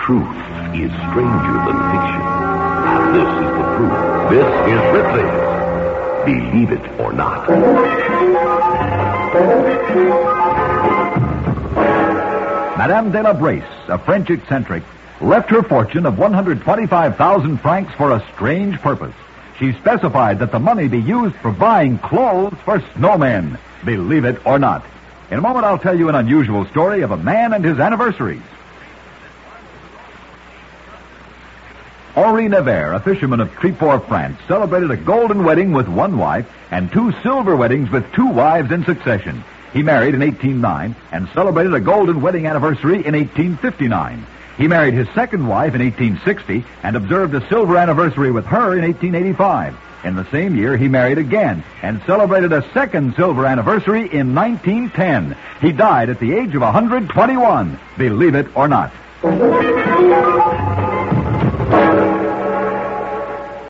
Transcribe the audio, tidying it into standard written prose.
Truth is stranger than fiction. And this is the proof. This is Ripley's Believe It or Not. Madame de la Brace, a French eccentric, left her fortune of 125,000 francs for a strange purpose. She specified that the money be used for buying clothes for snowmen. Believe it or not. In a moment, I'll tell you an unusual story of a man and his anniversaries. Henri Nevers, a fisherman of Tréport, France, celebrated a golden wedding with one wife and 2 silver weddings with 2 wives in succession. He married in 1809 and celebrated a golden wedding anniversary in 1859. He married his second wife in 1860 and observed a silver anniversary with her in 1885. In the same year, he married again and celebrated a second silver anniversary in 1910. He died at the age of 121. Believe it or not.